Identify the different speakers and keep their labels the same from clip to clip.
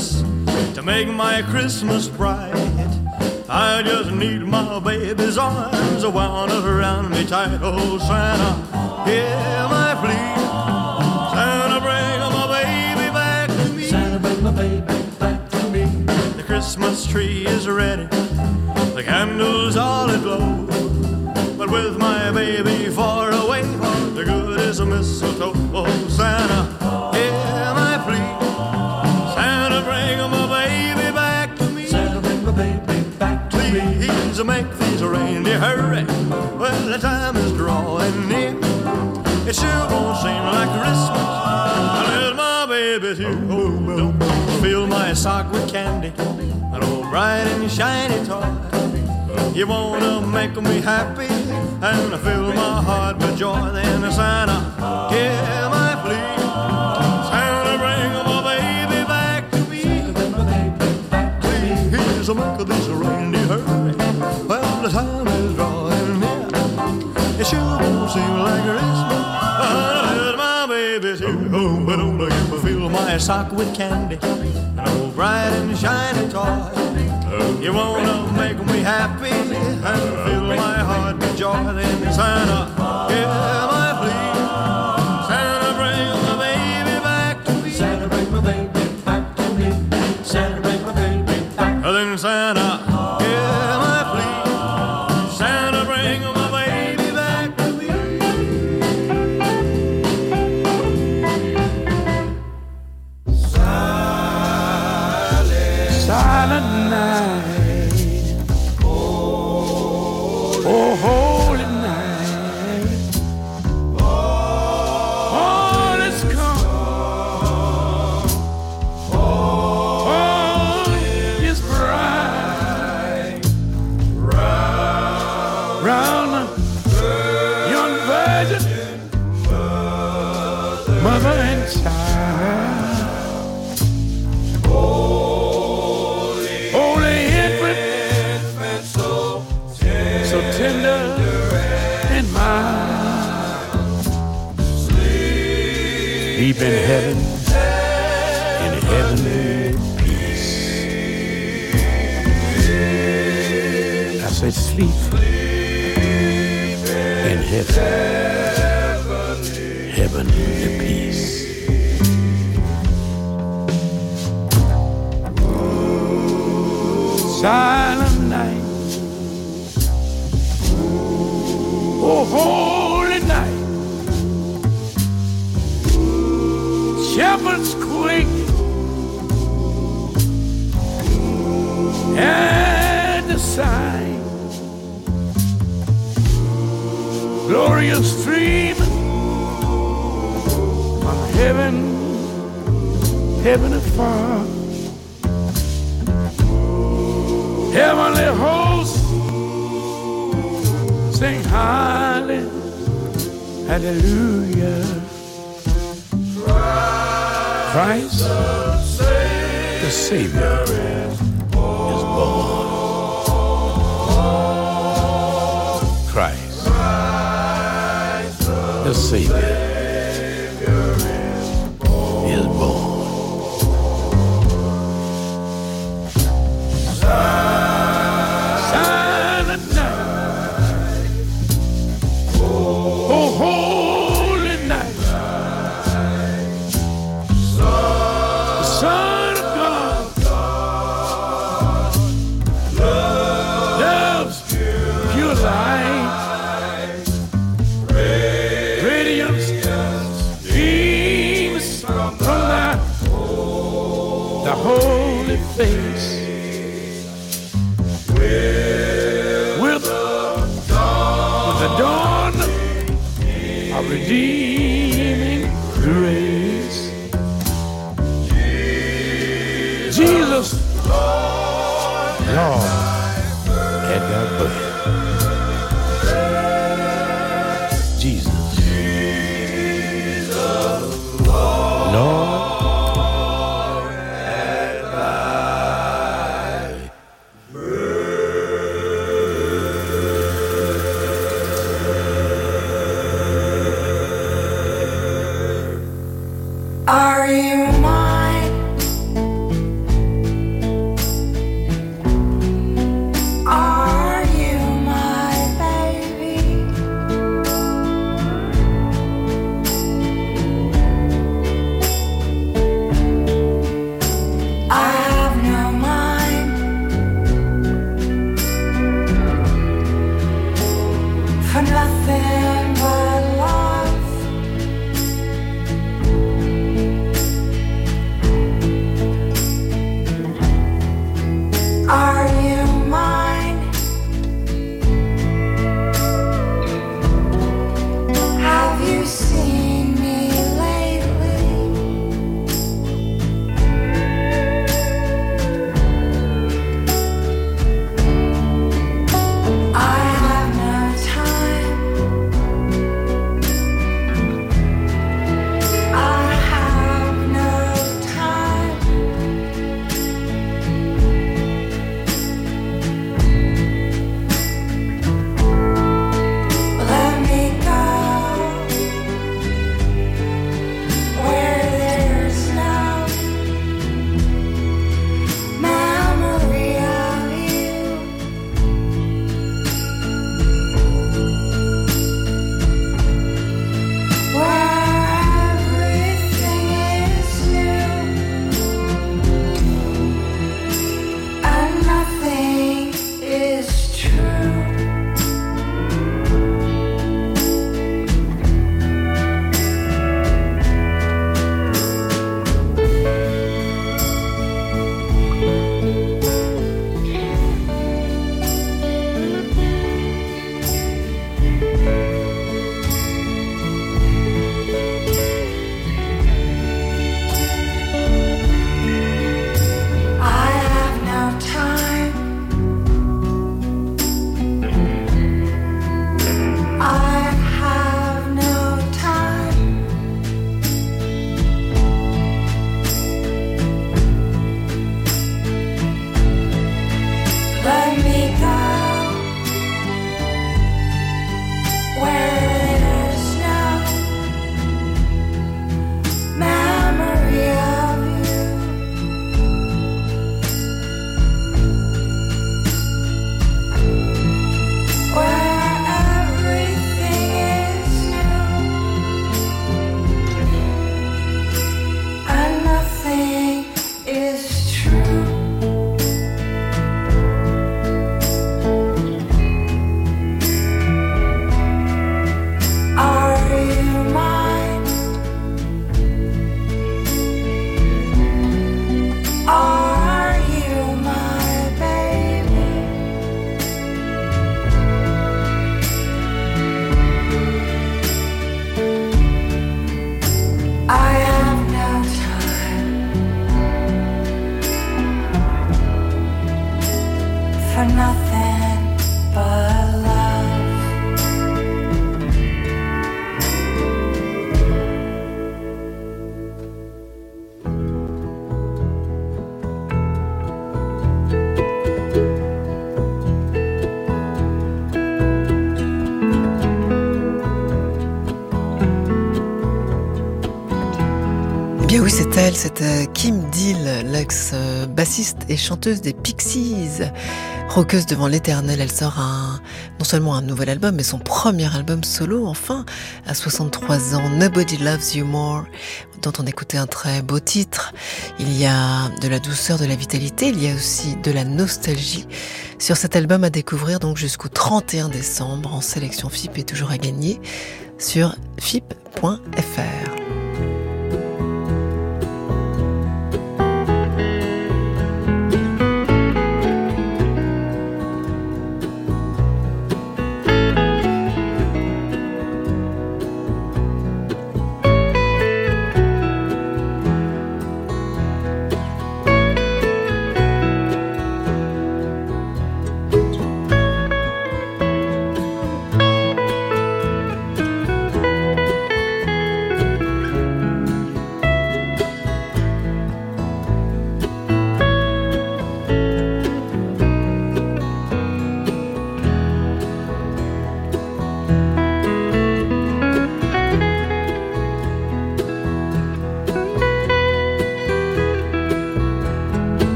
Speaker 1: Christmas to make my Christmas bright. I just need my baby's arms wound around me tight. Oh, Santa, hear my plea. Santa, bring my baby back to me.
Speaker 2: Santa, bring my baby back to me.
Speaker 1: The Christmas tree is ready, the candles all aglow, but with my baby far away, the good is a mistletoe. Oh, Santa, hear my plea. Santa, bring my baby back to me.
Speaker 2: Santa, bring my baby back to me.
Speaker 1: Please make these reindeer hurry. Well, the time is drawing near. It sure won't seem like Christmas unless my baby's here. Oh, don't fill my sock with candy, an old bright and shiny toy. You wanna make me happy and fill my heart with joy. Then Santa, hear my plea. Santa, bring my baby back to me.
Speaker 2: Santa, bring my baby back to me.
Speaker 1: Please make these reindeer hurry. Well, the time is drawing near. It sure won't seem like Christmas unless my baby's here. Oh, but don't fill my sock with candy, an old bright and shiny toy. You wanna make me happy and fill my heart with joy. Then Santa, hear my plea. Santa, bring my baby back to me.
Speaker 2: Santa, bring my baby back to me. Santa, bring my baby back.
Speaker 1: Then Santa, hear my plea. Santa, bring my baby back to me.
Speaker 3: Silent night. Oh, holy night. All is calm. All is bright. Round yon virgin, mother and child. Holy infant, so tender and mild. Sleep in heaven, in heavenly peace. I said sleep in heaven, heavenly peace. Silent night. Oh, holy night. Shepherds quake at the sign. Glorious stream from heaven, heaven afar. Heavenly hosts sing hallelujah, hallelujah. Christ the Savior is born. Christ the Savior is born. Silent night. Oh, holy night. The Son of God loves pure light. Radiance beams from the holy face. With the dawn of redeeming grace, Jesus, Lord, had got birth. Jesus, Lord.
Speaker 4: Are you mine? nothing but love.
Speaker 5: Bien oui, c'est elle, c'est Kim Deal, l'ex-bassiste et chanteuse des Pixies. Rockeuse devant l'éternel, elle sort non seulement un nouvel album, mais son premier album solo, enfin, à 63 ans, Nobody Loves You More, dont on écoutait un très beau titre. Il y a de la douceur, de la vitalité, il y a aussi de la nostalgie sur cet album à découvrir donc jusqu'au 31 décembre en sélection FIP et toujours à gagner sur fip.fr.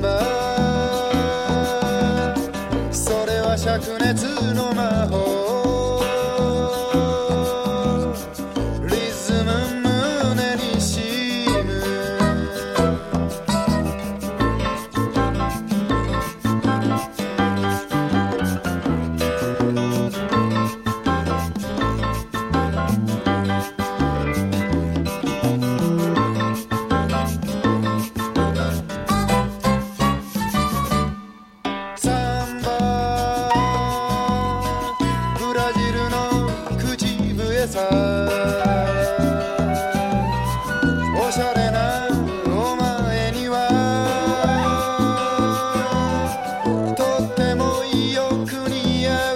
Speaker 6: バそれは灼熱の魔法リズム胸にしむおしゃれなお前にはとってもよく似合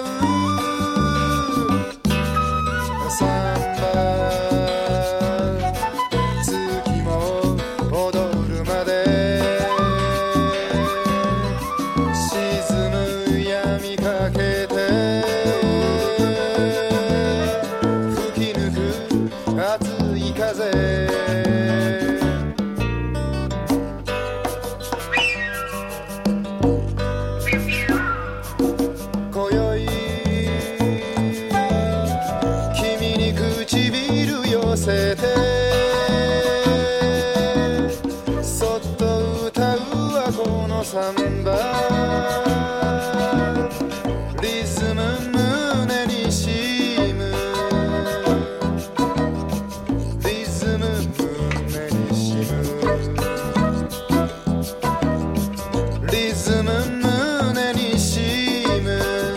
Speaker 6: うサンバ月も踊るまで沈む闇かけて熱い風今宵君に唇寄せてそっと歌うわこのサンバリズム胸にしむリズム胸にしむ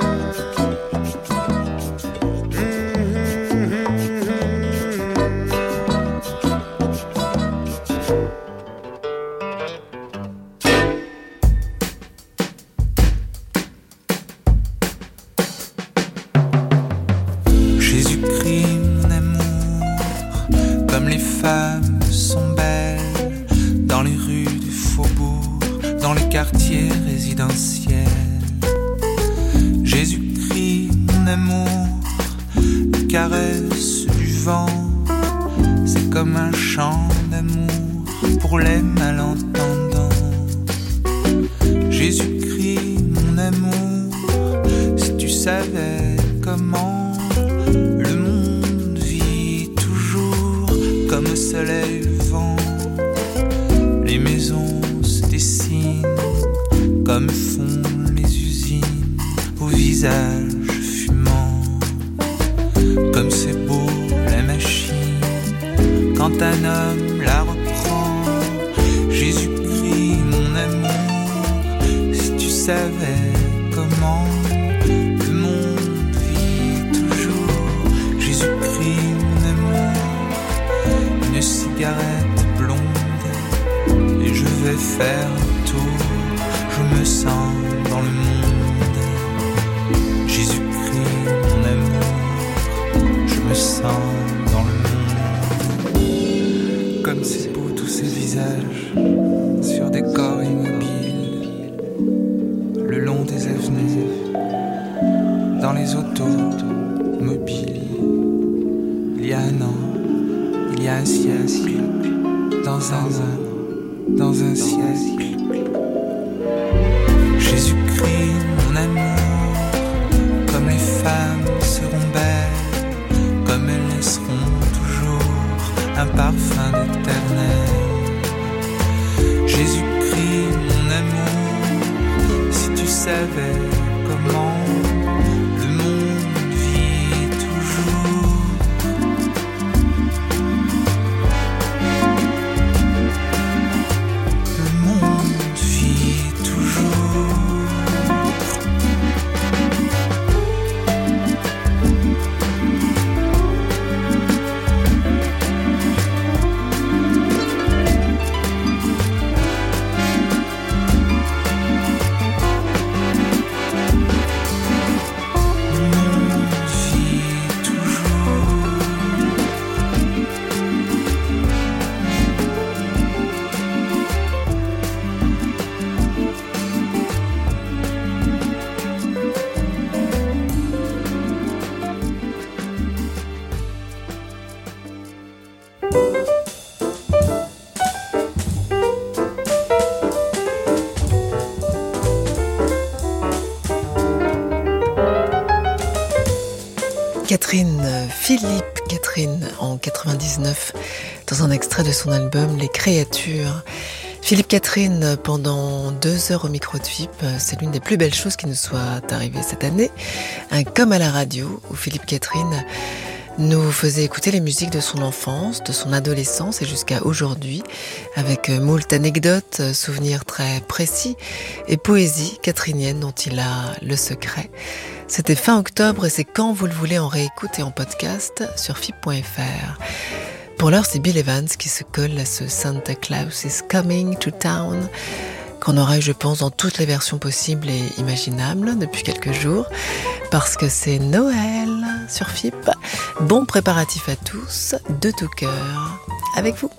Speaker 7: Jésus-Christ, mon amour, comme les femmes sont belles dans les rues du faubourg, dans les quartiers résidentiels. Jésus-Christ, mon amour, la caresse du vent, c'est comme un chant d'amour pour les malentendants. Jésus-Christ, mon amour, si tu savais comment le monde vit toujours comme au soleil levant. Les maisons se dessinent comme font les usines au visage fumant. Comme c'est beau la machine quand un homme la reprend. Jésus-Christ, mon amour, si tu savais comment le monde vit toujours. Jésus-Christ, mon amour, une cigarette blonde et je vais faire un tour. Je me sens dans le monde. Jésus-Christ, mon amour, je me sens dans le monde. Comme c'est beau tous ces visages sur des corps immobiles, le long des avenues, dans les automobiles. Il y a un an, il y a un siècle, dans un siècle. Jésus-Christ, mon amour, comme les femmes seront belles, comme elles laisseront toujours un parfum d'éternel. Jésus-Christ, mon amour, si tu savais comment le monde vit toujours. Le monde vit toujours.
Speaker 5: Philippe Catherine en 99 dans un extrait de son album Les Créatures. Philippe Catherine pendant 2 heures au micro de FIP, c'est l'une des plus belles choses qui nous soit arrivée cette année. Un Comme à la radio où Philippe Catherine nous faisait écouter les musiques de son enfance, de son adolescence et jusqu'à aujourd'hui, avec moult anecdotes, souvenirs très précis et poésie catherinienne dont il a le secret. C'était fin octobre et c'est quand vous le voulez en réécoute et en podcast sur fip.fr. Pour l'heure, c'est Bill Evans qui se colle à ce Santa Claus is Coming to Town, qu'on aura, je pense, dans toutes les versions possibles et imaginables depuis quelques jours, parce que c'est Noël sur FIP. Bon préparatif à tous, de tout cœur, avec vous.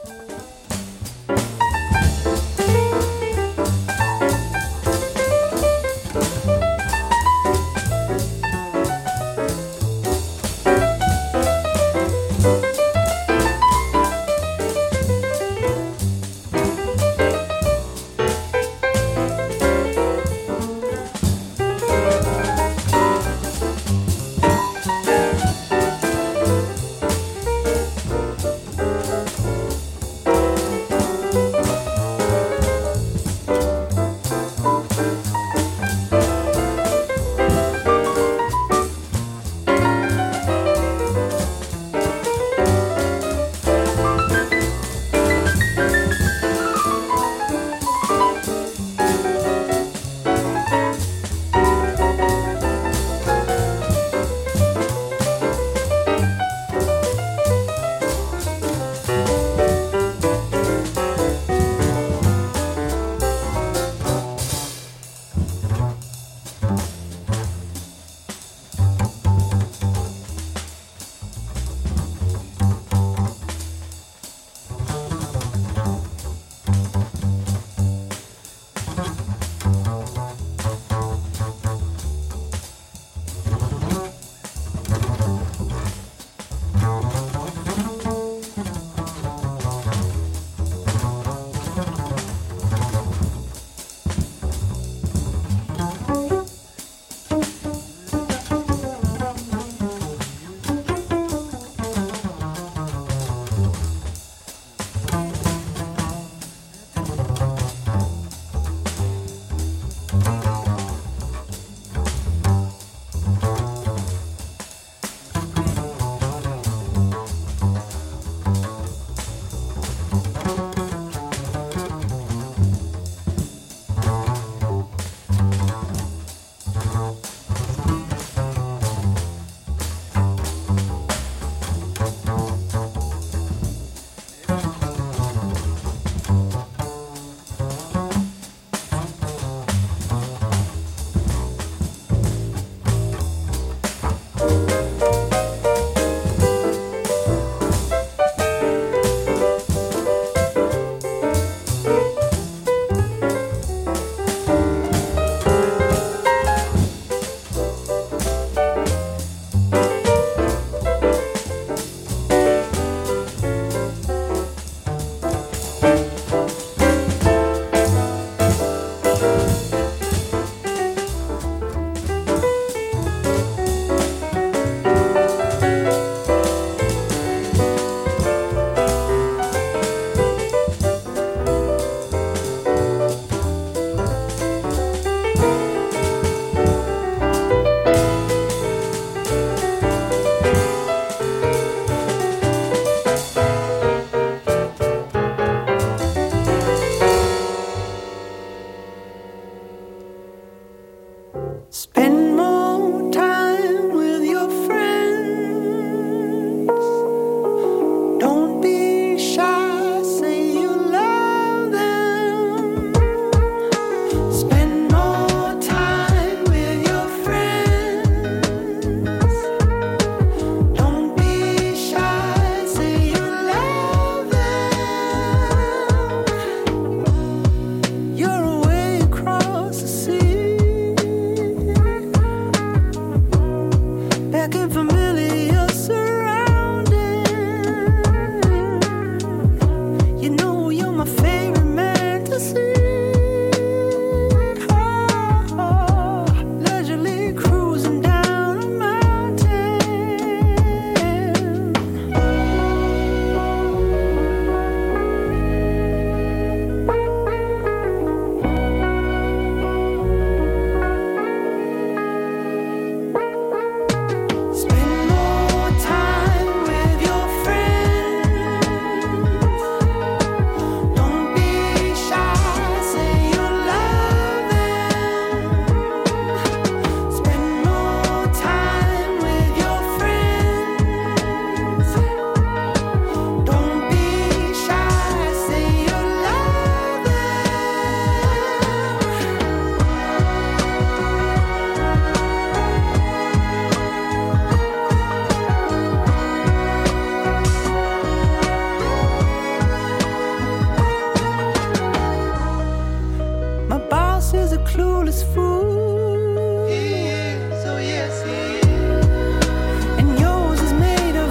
Speaker 8: soul is full.
Speaker 7: He is, oh yes, he is.
Speaker 8: And yours is made of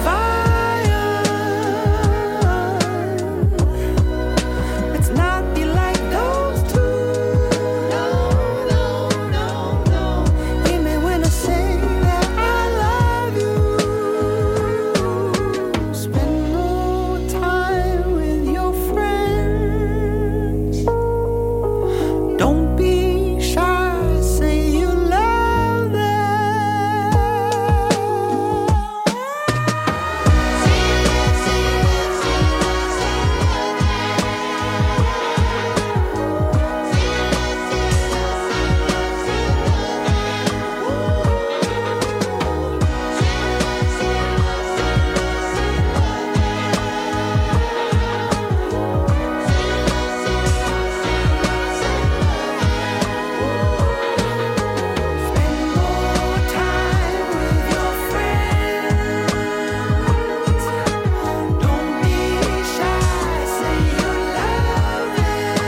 Speaker 8: iron. It's not be like those two.
Speaker 7: No, no, no, no.
Speaker 8: Hear me when I say that I love you. Spend more time with your friends. Don't be shy, say you love them. Spend more time with your friends. Don't be shy, say you love them.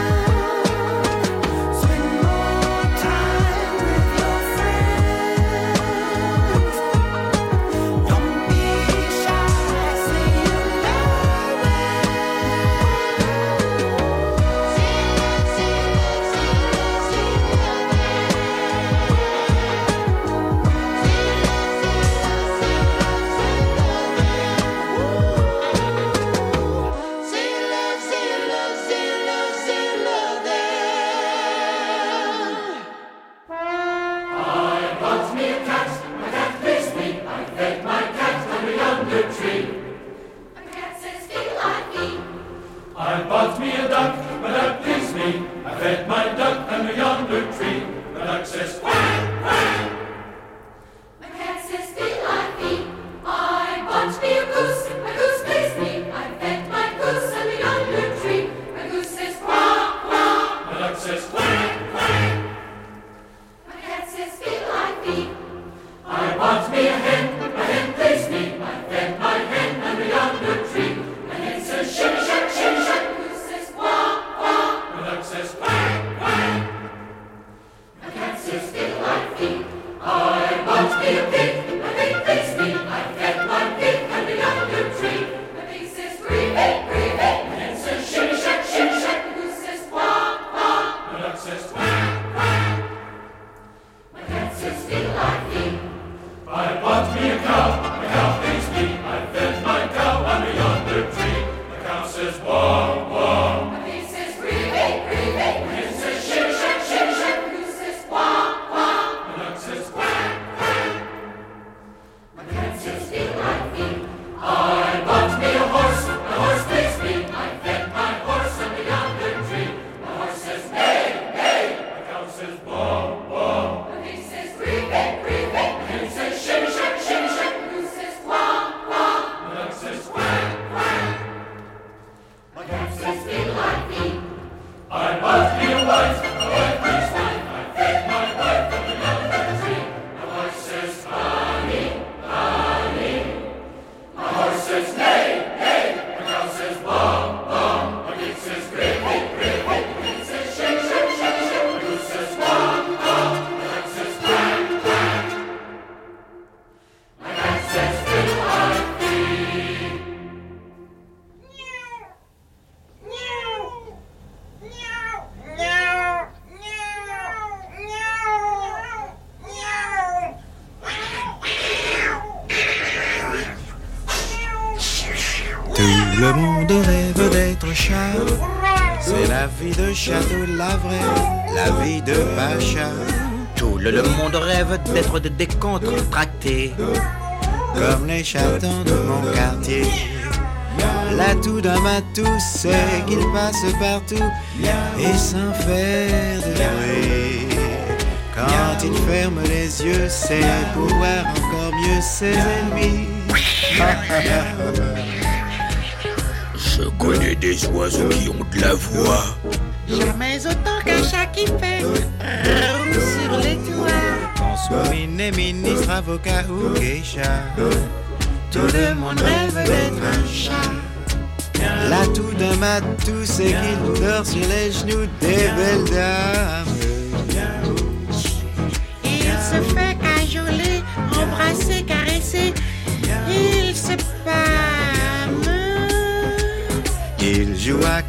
Speaker 8: Spend more time with your friends. Don't be shy, say you love
Speaker 2: Bought me a cat, my cat pleased me. I fed my cat under yonder tree.
Speaker 4: A cat says feel like me.
Speaker 2: I bought me a duck, my duck pleased me. I fed my duck under yonder tree. The duck says quack, quack.
Speaker 4: A cat says feel like me. I bought me a goose pleased me. I fed my goose under yonder tree. A goose says quack, quack.
Speaker 2: The duck says quack, quack.
Speaker 4: A cat says feel like me.
Speaker 2: I bought me a hen pleased me. I fed my hen under yonder tree. The hen says shimmy shuck, shimmy shuck.
Speaker 4: A goose says quack, quack.
Speaker 2: The duck says quack, quack.
Speaker 4: A cat says feel like me.
Speaker 2: I bought me a pig pleased me. I fed my pig under yonder tree.
Speaker 4: A pig says breathe, breathe.
Speaker 2: The hen says shimmy shuck, shimmy shuck.
Speaker 4: A goose says quack, quack.
Speaker 2: The duck says quack, quack.
Speaker 4: A cat says feel like me.
Speaker 2: I bought me a cow pleased me. I fed my cow under yonder tree. The cow says wah, wah.
Speaker 4: A pig says breathe, breathe.
Speaker 2: The hen says shimmy shuck, shimmy shuck.
Speaker 4: A goose says quack, quack.
Speaker 2: The duck says quack, quack.
Speaker 4: A cat says feel like me.
Speaker 2: I bought me a horse pleased me. I fed my horse under yonder tree. The horse says neigh, neigh. The cow says baa, baa.
Speaker 4: A pig says breathe, breathe.
Speaker 2: The hen says shimmy shuck, shimmy shuck.
Speaker 4: A goose says quack, quack.
Speaker 2: The duck says quack, quack.
Speaker 4: A cat says feel like me.
Speaker 2: I bought me a wife pleased me. I fed my wife under yonder tree. The horse says honey, honey. The horse says neigh, neigh. The cow says baa, baa. The pig says gravy, gravy. The hen says shimmy shuck, shimmy shuck. The goose says quack, quack. The duck says quack, quack. The cat says feel like me.
Speaker 7: Tout le monde rêve d'être chat. C'est la vie de château de la vraie, la vie de pacha. Tout le monde rêve d'être décontracté, comme les chatons de mon quartier. L'atout d'un matou, c'est qu'il passe partout et sans faire de bruit. Quand il ferme les yeux, c'est pour voir encore mieux ses ennemis.
Speaker 3: Je connais des oiseaux qui ont de la voix.
Speaker 8: Jamais autant qu'un chat qui fait sur les toits.
Speaker 7: Qu'on soit ministre, avocat ou geisha, tout le monde rêve d'être un chat. L'atout d'un matou, c'est qu'il dort sur les genoux des belles dames.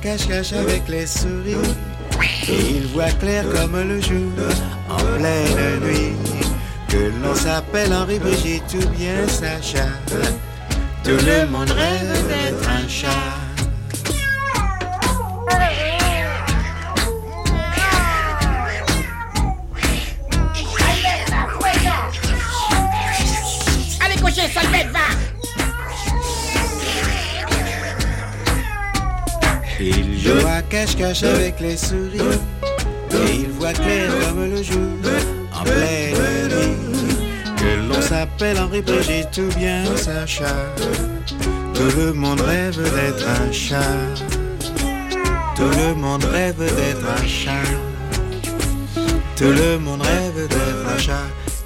Speaker 9: cache-cache avec les souris. Et il voit clair comme le jour en pleine nuit. Que l'on s'appelle Henri Brigitte ou bien Sacha. Tout le monde rêve d'être un chat.
Speaker 8: Allez, cocher, sale bête, va!
Speaker 9: Il joue à cache-cache avec les souris. Et il voit clair comme le jour en pleine nuit. Que l'on s'appelle Henri Brigitte ou bien Sacha. Tout le monde rêve d'être un chat. Tout le monde rêve d'être un chat. Tout le monde rêve d'être un chat.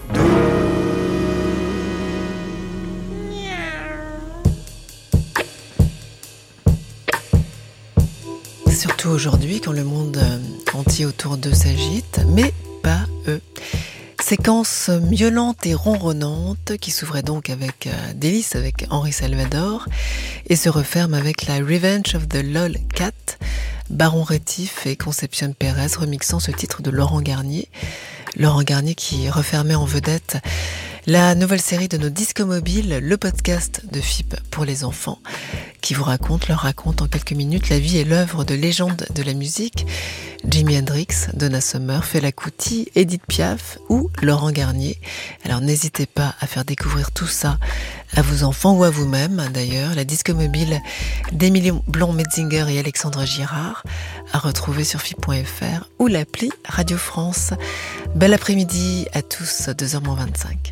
Speaker 5: Surtout aujourd'hui, quand le monde entier autour d'eux s'agite, mais pas eux. Séquence miaulante et ronronnante qui s'ouvrait donc avec Délices avec Henri Salvador et se referme avec la Revenge of the Lol Cat, Baron Rétif et Concepción Pérez remixant ce titre de Laurent Garnier. Laurent Garnier qui refermait en vedette la nouvelle série de nos disques mobiles, le podcast de FIP pour les enfants, qui leur raconte en quelques minutes la vie et l'œuvre de légendes de la musique, Jimi Hendrix, Donna Summer, Fela Kuti, Edith Piaf ou Laurent Garnier. Alors n'hésitez pas à faire découvrir tout ça à vos enfants ou à vous-même. D'ailleurs, la disque mobile d'Émilie Blond-Metzinger et Alexandre Girard à retrouver sur FIP.fr ou l'appli Radio France. Bel après-midi à tous, 2h25.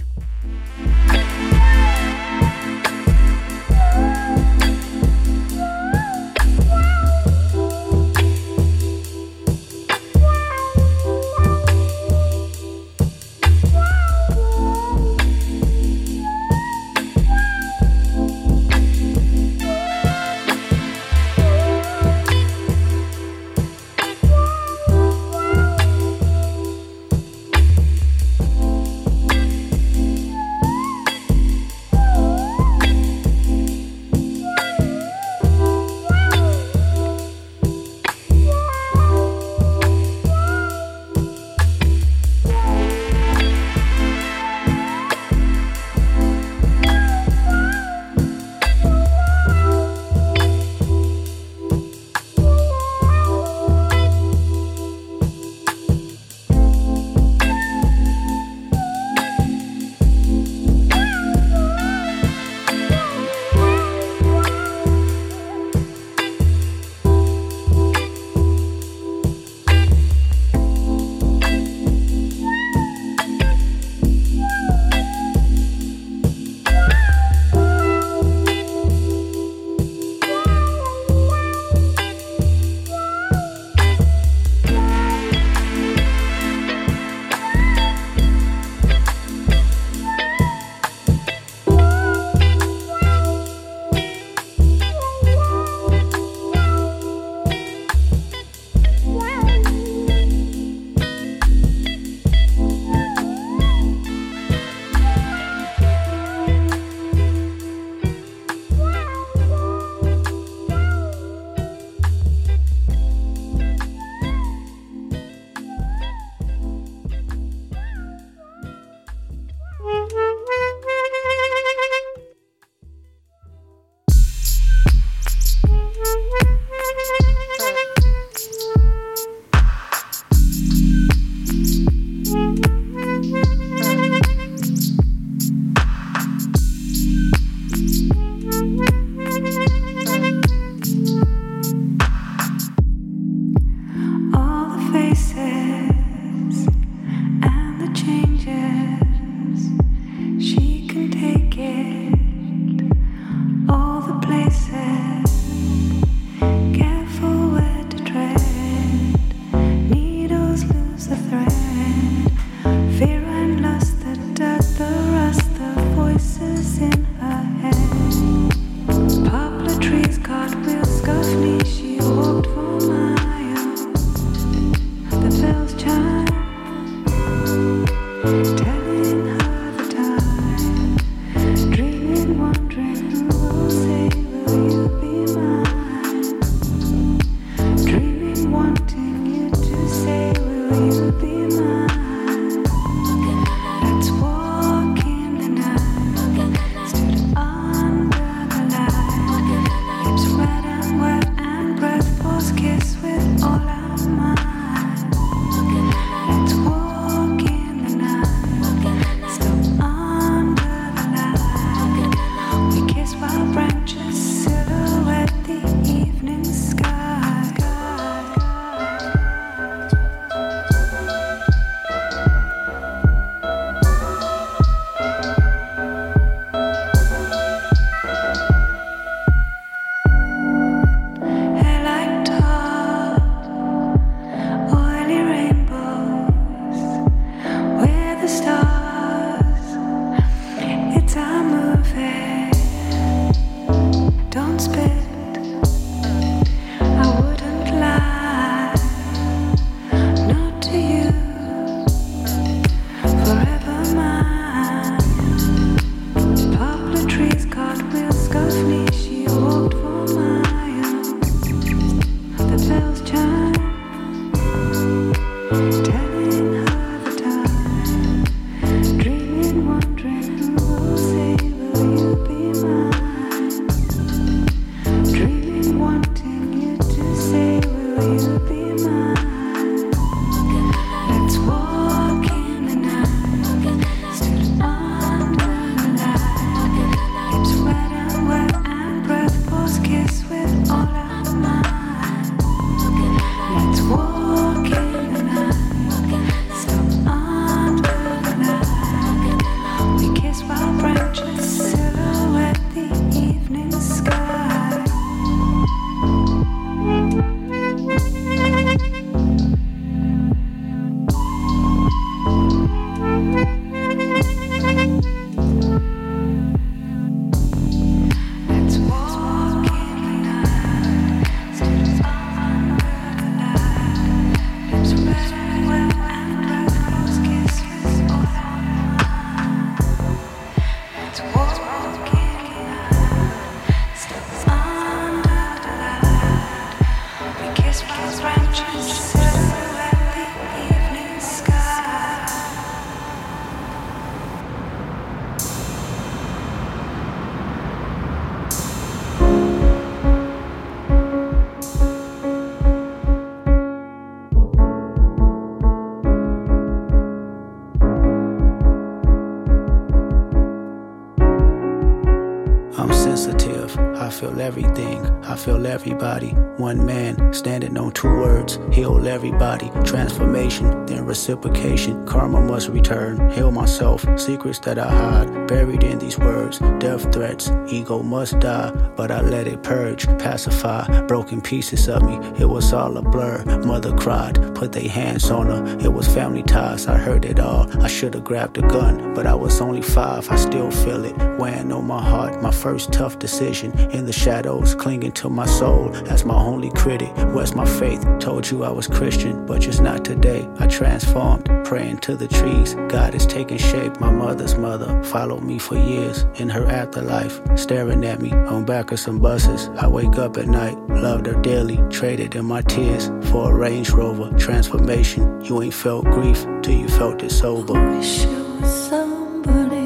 Speaker 9: feel everything, I feel everybody. One man standing on two words, heal everybody. Transformation, then reciprocation. Karma must return, heal myself. Secrets that I hide, buried in these words. Death threats, ego must die, but I let it purge, pacify. Broken pieces of me, it was all a blur. Mother cried, put their hands on her. It was family ties, I heard it all. I should've grabbed a gun, but I was only 5, I still feel it. Weighing on my heart, my first tough decision. In the shadows, clinging to my soul as my only critic. Where's my faith? Told you I was Christian, but just not today. I transformed, praying to the trees. God is taking shape. My mother's mother followed me for years in her afterlife, staring at me on back of some buses. I wake up at night, loved her dearly, traded in my tears for a Range Rover. Transformation, you ain't felt grief till you felt it sober.
Speaker 10: I wish it was somebody,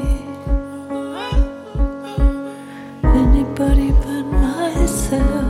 Speaker 10: anybody but myself.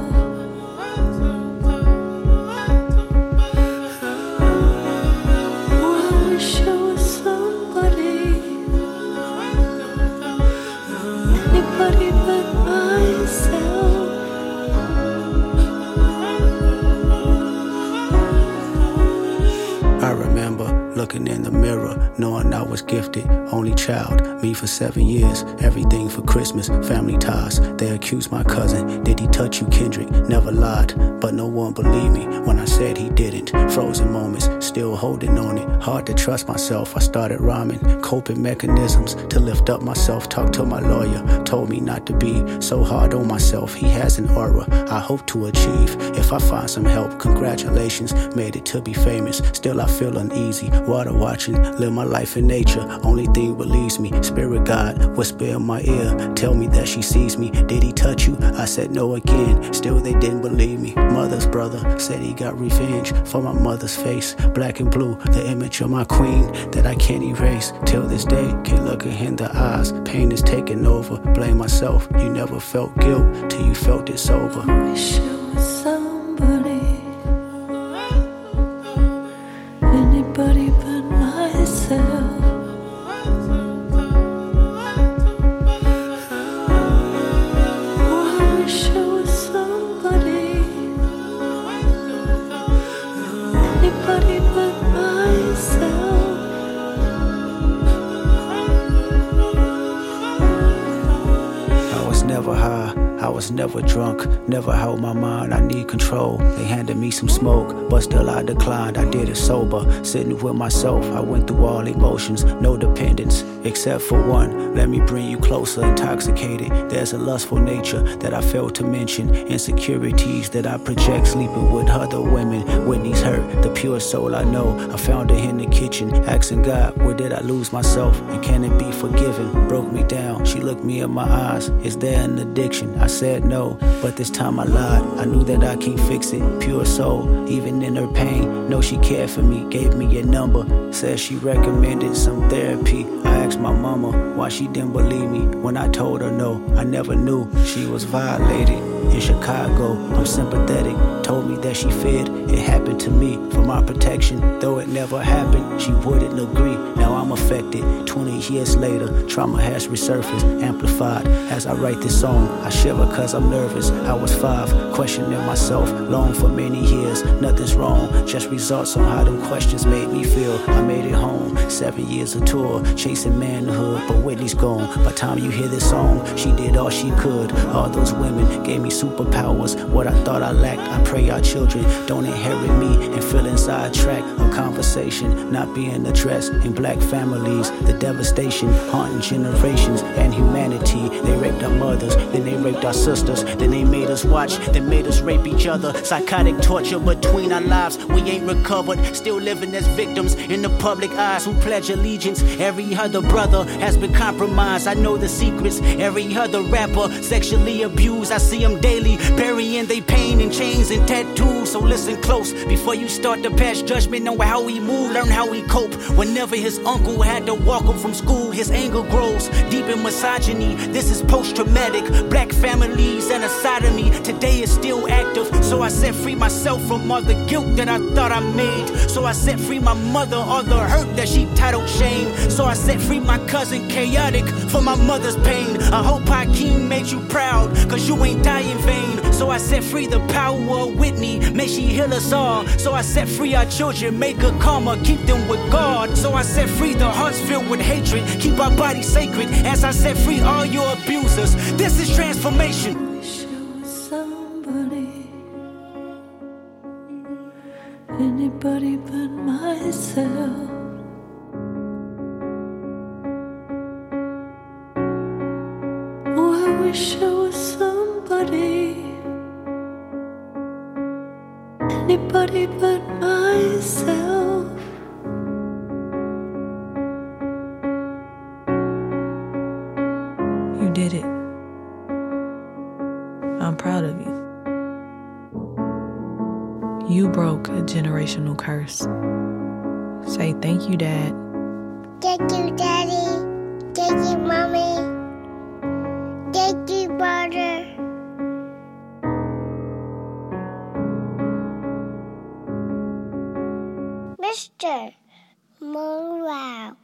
Speaker 9: Looking in the mirror, knowing I was gifted, only child, me for 7 years, everything for Christmas, family ties. They accused my cousin, did he touch you, Kendrick? Never lied, but no one believed me when I said he didn't. Frozen moments, still holding on it, hard to trust myself. I started rhyming, coping mechanisms to lift up myself. Talked to my lawyer, told me not to be so hard on myself. He has an aura I hope to achieve. If I find some help, congratulations, made it to be famous. Still I feel uneasy, water watching, live my life in nature. Only thing believes me, spirit God, whisper in my ear, tell me that she sees me. Did he touch you? I said no again, still they didn't believe me. Mother's brother said he got revenge for my mother's face. Black and blue, the image of my queen that I can't erase. Till this day, can't look her in the eyes. Pain is taking over, blame myself. You never felt guilt till you felt it sober.
Speaker 10: I wish it was somebody, anybody but myself. I wish it was somebody, anybody but myself.
Speaker 9: I was never high, I was never drunk, never held my mind, I need control. They handed me some smoke, but still I declined. I did it sober, sitting with myself. I went through all emotions, no dependence, except for one. Let me bring you closer, intoxicated. There's a lustful nature that I failed to mention. Insecurities that I project, sleeping with other women. Whitney's hurt, the pure soul I know. I found her in the kitchen, asking God, where did I lose myself? And can it be forgiven? Broke me down, she looked me in my eyes. Is there an addiction? I said no, but this time I lied. I knew that I can't fix it. Pure soul, even in her pain. Know she cared for me, gave me a number. Said she recommended some therapy. I asked my mama why she didn't believe me when I told her no. I never knew she was violated. In Chicago, I'm sympathetic. Told me that she feared it happened to me for my protection. Though it never happened, she wouldn't agree. Now I'm affected. 20 years later, trauma has resurfaced, amplified. As I write this song, I shiver cause I'm nervous. I was 5, questioning myself, long for many years. Nothing's wrong, just results on how them questions made me feel. I made it home, 7 years of tour, chasing manhood, but Whitney's gone. By the time you hear this song, she did all she could. All those women gave me superpowers. What I thought I lacked, I pray our children don't inherit me and feel inside track of conversation not being addressed in black families. The devastation haunting generations and humanity. They raped our mothers, then they raped our sisters, then they made us watch, then made us rape each other. Psychotic torture between our lives, we ain't recovered, still living as victims in the public eyes who pledge allegiance. Every other brother has been compromised, I know the secrets. Every other rapper sexually abused, I see them daily, burying their pain in chains and tattoos. So listen close before you start to pass judgment on how he move, learn how he cope. Whenever his uncle had to walk him from school, his anger grows deep in misogyny. This is post-traumatic, black families and a side of me today is still active. So I set free myself from all the guilt that I thought I made. So I set free my mother, all the hurt that she titled
Speaker 11: shame. So I set free my cousin Chaotic for my mother's pain. I hope Hakeem made you proud, cause you ain't die in vain. So I set free the power of Whitney, may she heal us all. So I set free our children, make good karma, keep them with God. So I set free the hearts filled with hatred, keep our bodies sacred. As I set free all your abusers, this is transformation.
Speaker 10: Anybody but myself. Oh, I wish I was somebody. Anybody but myself.
Speaker 12: You did it. I'm proud of you. You broke a generational curse. Say thank you, Dad.
Speaker 13: Thank you, Daddy. Thank you, Mommy. Thank you, brother. Mr. Monroe.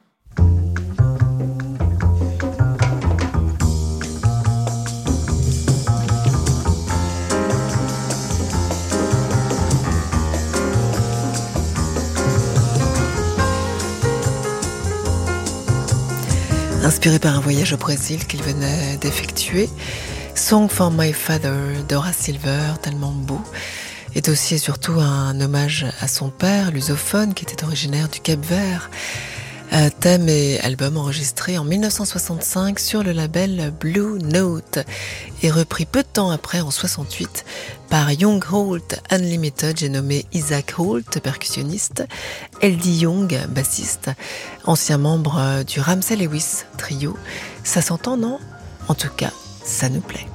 Speaker 5: Inspiré par un voyage au Brésil qu'il venait d'effectuer, Song for My Father d'Horace Silver, tellement beau, est aussi et surtout un hommage à son père, lusophone, qui était originaire du Cap-Vert. Thème et album enregistré en 1965 sur le label Blue Note et repris peu de temps après, en 68, par Young Holt Unlimited. J'ai nommé Isaac Holt, percussionniste, L.D. Young, bassiste, ancien membre du Ramsey Lewis trio. Ça s'entend, non ? En tout cas, ça nous plaît.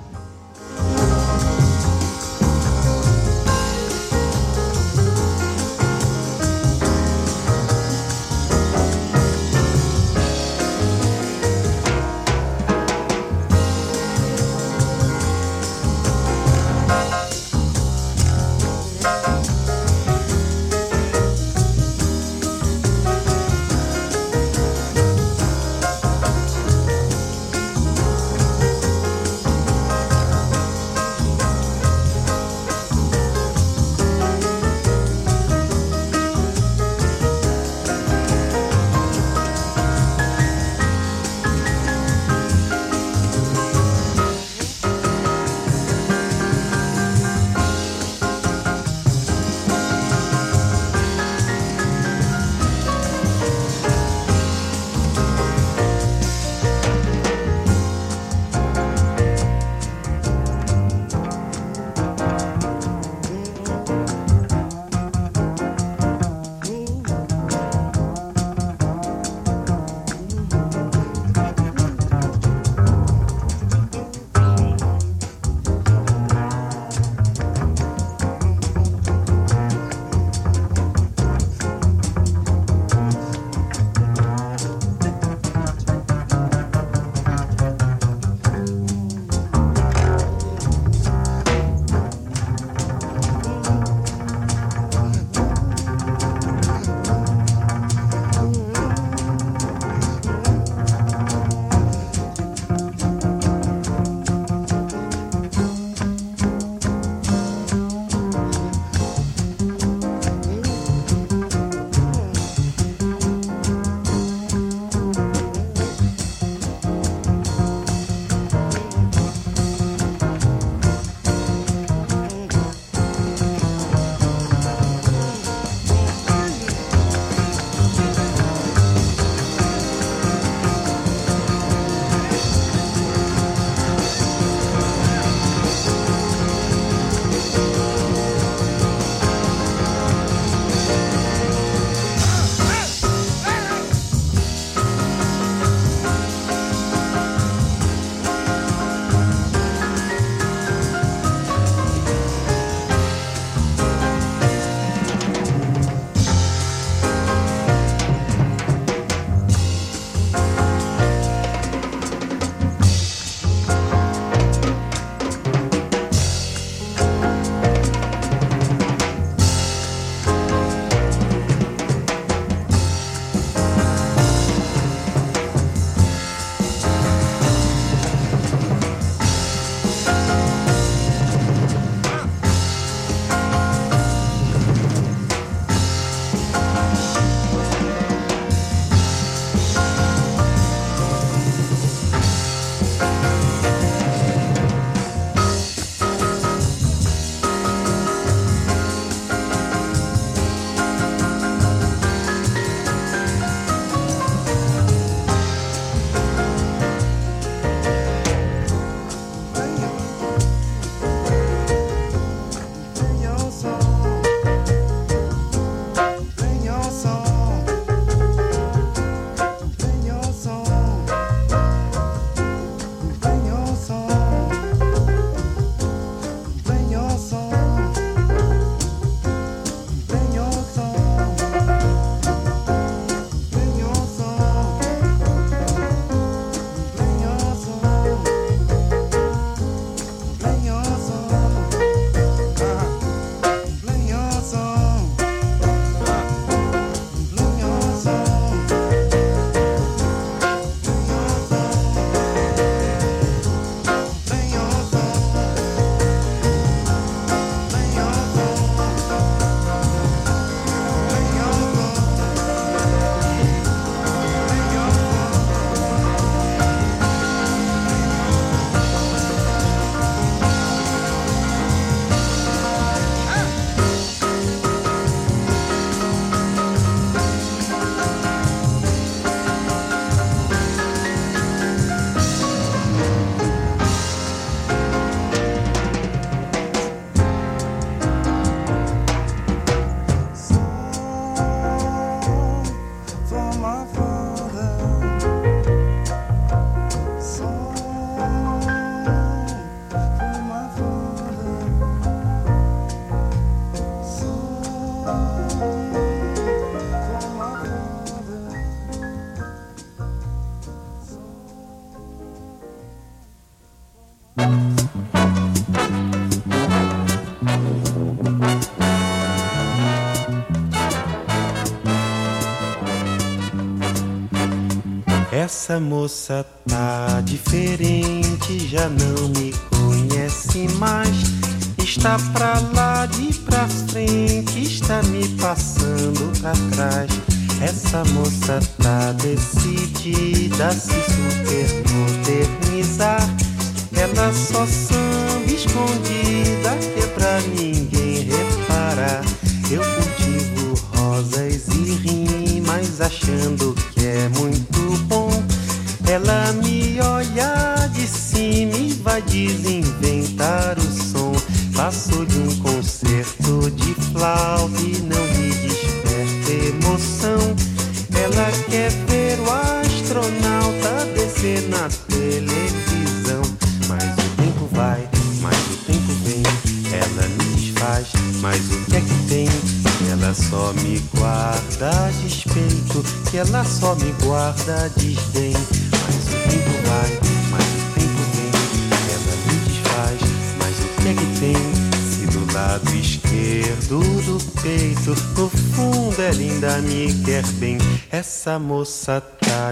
Speaker 9: Essa moça tá diferente, já não me conhece mais. Está pra lá de pra frente, está me passando pra trás. Essa moça tá decidida a se super modernizar. Ela só samba escondida, que é pra ninguém reparar. Eu cultivo rosas e rimas, achando que é muito bom. Ela me olha de cima e vai desinventar o som. Faço-lhe um concerto de flauta e não me desperta emoção. Ela quer ver o astronauta descer na televisão. Mas o tempo vai, mas o tempo vem. Ela me desfaz, mas o que é que tem? Ela só me guarda despeito, que ela só me guarda desdém. Mas o tempo vai, mas o tempo vem. Ela me desfaz, mas o que é que tem? Se do lado esquerdo do peito, no fundo ela ainda me quer bem. Essa moça tá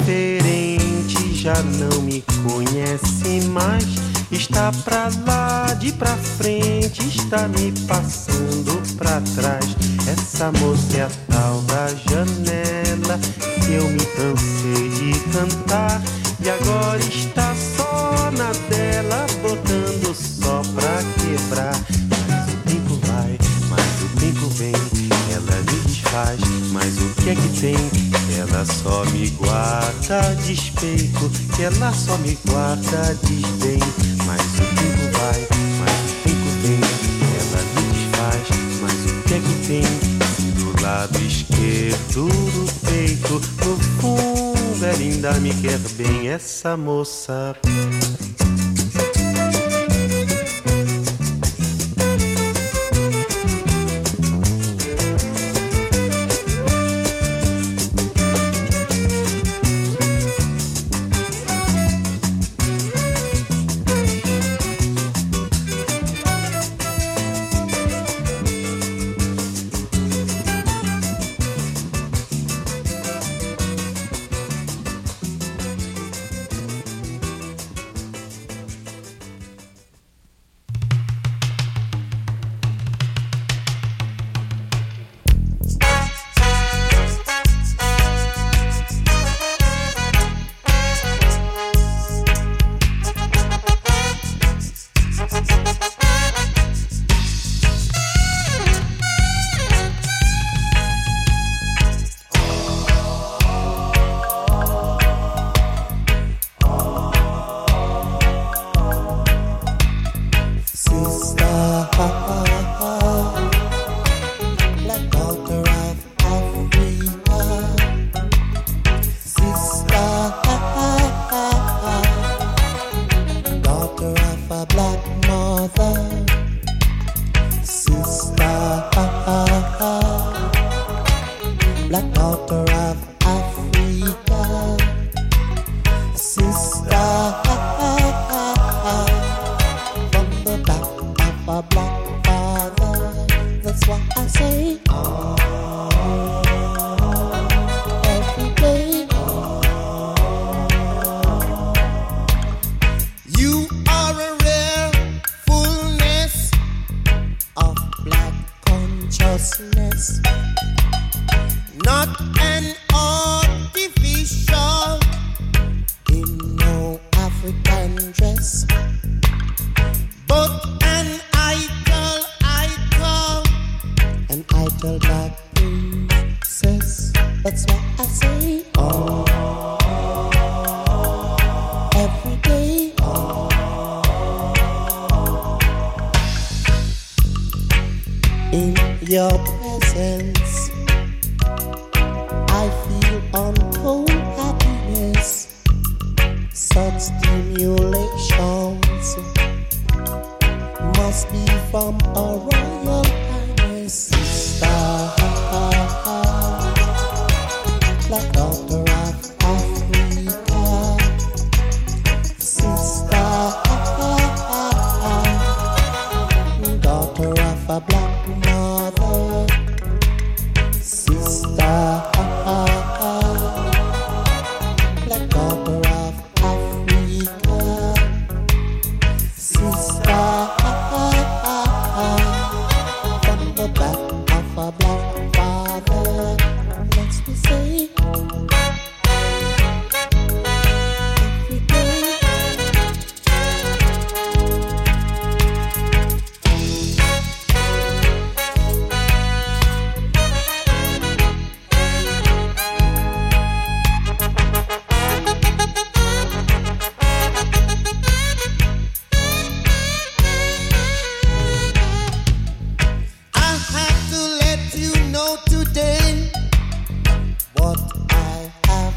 Speaker 9: diferente, já não me conhece mais. Está pra lá de pra frente, está me passando pra trás. Essa moça é a tal da janela que eu me cansei de cantar. E agora está só na dela, botando só pra quebrar. Mas o tempo vai, mas o tempo vem. Ela me desfaz, mas o que é que tem? Ela só me guarda despeito, que ela só me guarda desdém. Mas o tempo vai, mas o tempo vem. Ela me desfaz, mas o que é que tem? Se do lado esquerdo do peito, no fundo ela ainda me quer bem. Essa moça
Speaker 14: Black daughter of